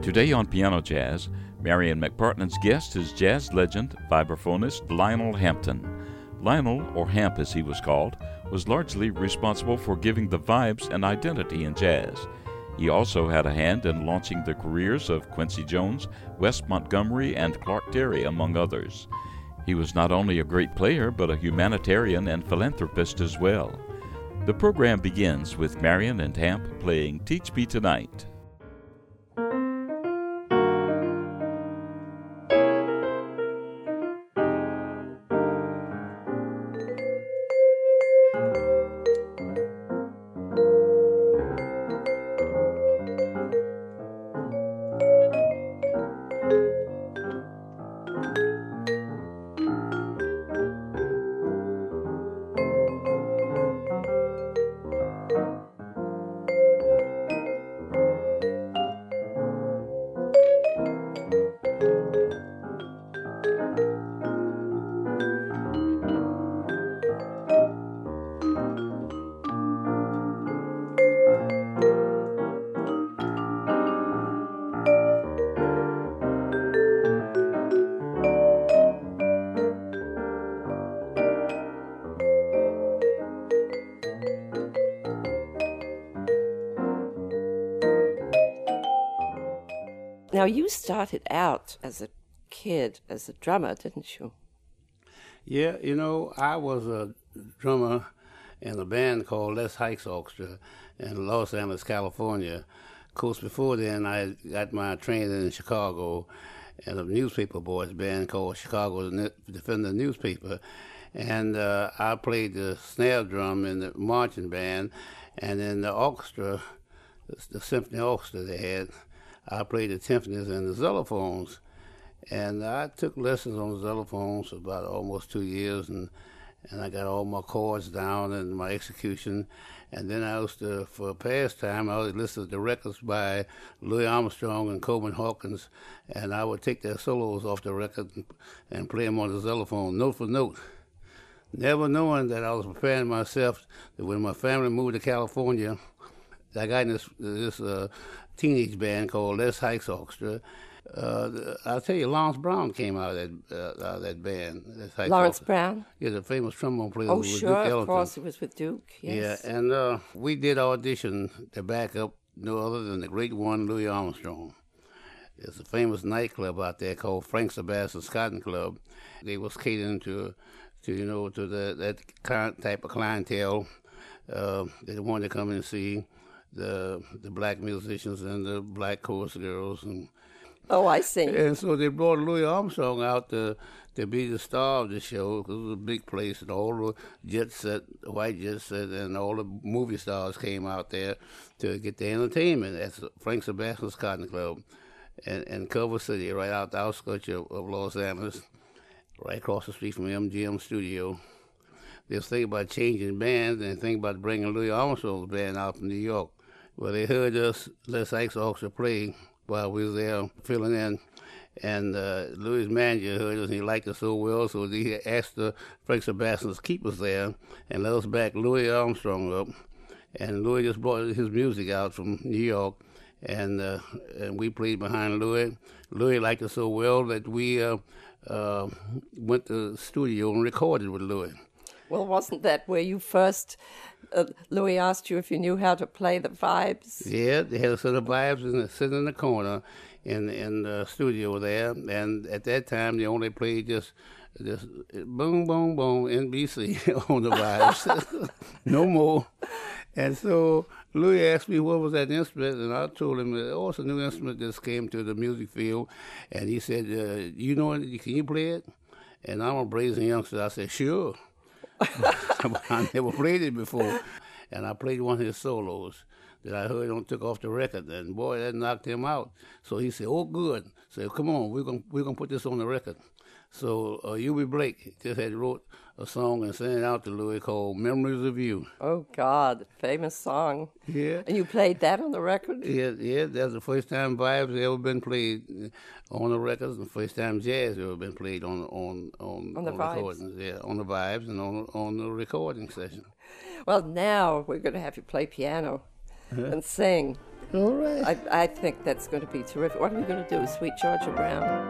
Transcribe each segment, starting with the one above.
Today on Piano Jazz, Marion McPartland's guest is jazz legend, vibraphonist Lionel Hampton. Lionel, or Hamp as he was called, was largely responsible for giving the vibes and identity in jazz. He also had a hand in launching the careers of Quincy Jones, Wes Montgomery, and Clark Terry, among others. He was not only a great player, but a humanitarian and philanthropist as well. The program begins with Marion and Hamp playing Teach Me Tonight. Now, you started out as a kid as a drummer, didn't you? Yeah, I was a drummer in a band called Les Hikes Orchestra in Los Angeles, California. Of course, before then, I got my training in Chicago in a newspaper boys band called Chicago Defender Newspaper. And I played the snare drum in the marching band, and in the orchestra, the symphony orchestra they had, I played the timpanis and the xylophones, and I took lessons on the xylophones for about almost 2 years, and I got all my chords down and my execution. And then I used to, for pastime, I would listen to the records by Louis Armstrong and Coleman Hawkins, and I would take their solos off the record and play them on the xylophone, note for note. Never knowing that I was preparing myself that when my family moved to California, I got in this teenage band called Les Hikes Orchestra. I'll tell you, Lawrence Brown came out of that band. Lawrence Brown? Yeah, the famous trombone player. Oh, with sure, Duke of Ellington. course, it was with Duke, yes. Yeah, and we did audition to back up no other than the great one, Louis Armstrong. There's a famous nightclub out there called Frank Sebastian's Cotton Club. They was catering to that type of clientele. They wanted to come and see the black musicians and the black chorus girls. Oh, I see. And so they brought Louis Armstrong out to be the star of the show, because it was a big place, and all the white jet set, and all the movie stars came out there to get the entertainment at Frank Sebastian's Cotton Club in Culver City, right out the outskirts of Los Angeles, right across the street from MGM Studio. They was thinking about changing bands and thinking about bringing Louis Armstrong's band out from New York. Well, they heard us, Les Hikes Orchestra, play while we was there filling in. And Louis' manager heard us, and he liked us so well, so he asked Frank Sebastian to keep us there and let us back Louis Armstrong up. And Louis just brought his music out from New York, and we played behind Louis. Louis liked us so well that we went to the studio and recorded with Louis. Well, wasn't that where you first, Louis asked you if you knew how to play the vibes? Yeah, they had a set of vibes sitting in the corner in the studio there, and at that time they only played just boom, boom, boom, NBC on the vibes, no more. And so Louis asked me what was that instrument, and I told him, oh, it's a new instrument that just came to the music field, and he said, you know it, can you play it? And I'm a brazen youngster, I said, sure. I never played it before, and I played one of his solos that I heard took off the record, and boy, that knocked him out. So he said, "Oh, good." So come on, we're gonna put this on the record. So Eubie Blake just had wrote a song and sent it out to Louis called "Memories of You." Oh God, famous song. Yeah. And you played that on the record? Yeah. That's the first time vibes ever been played on the records, and the first time jazz ever been played on the vibes. recordings. Yeah, on the vibes and on the recording session. Well, now we're going to have you play piano and sing. All right. I think that's going to be terrific. What are we going to do, Sweet Georgia Brown?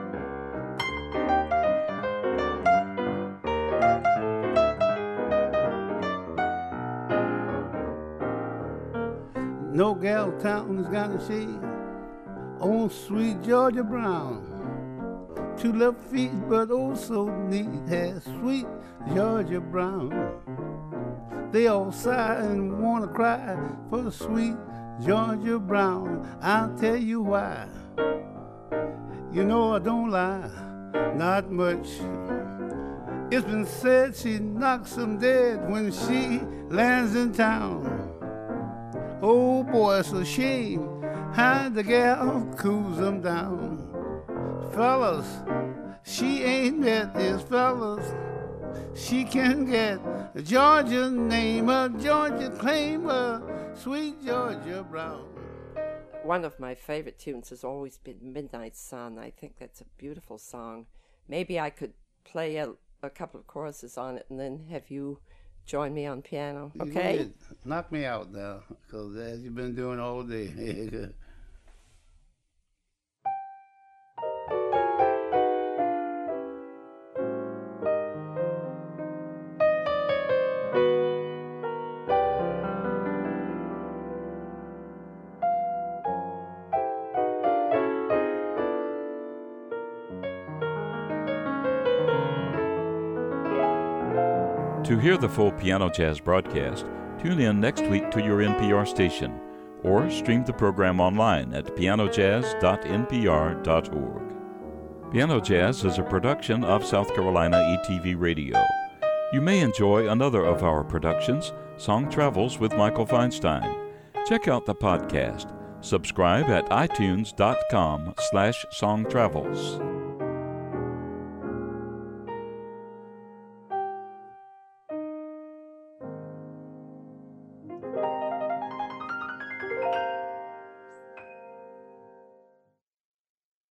No gal town's got a shade on Sweet Georgia Brown. 2 left feet, but oh so neat, has Sweet Georgia Brown. They all sigh and wanna cry for Sweet Georgia Brown. I'll tell you why. You know I don't lie, not much. It's been said she knocks them dead when she lands in town. Oh boy, it's a shame how the gal cools them down. Fellas, she ain't met his fellas. She can get a Georgia name, a Georgia claim, a Sweet Georgia Brown. One of my favorite tunes has always been Midnight Sun. I think that's a beautiful song. Maybe I could play a couple of choruses on it and then have you join me on piano, okay? Knock me out now, because as you've been doing all day. To hear the full Piano Jazz broadcast, tune in next week to your NPR station or stream the program online at pianojazz.npr.org. Piano Jazz is a production of South Carolina ETV Radio. You may enjoy another of our productions, Song Travels with Michael Feinstein. Check out the podcast. Subscribe at itunes.com/songtravels.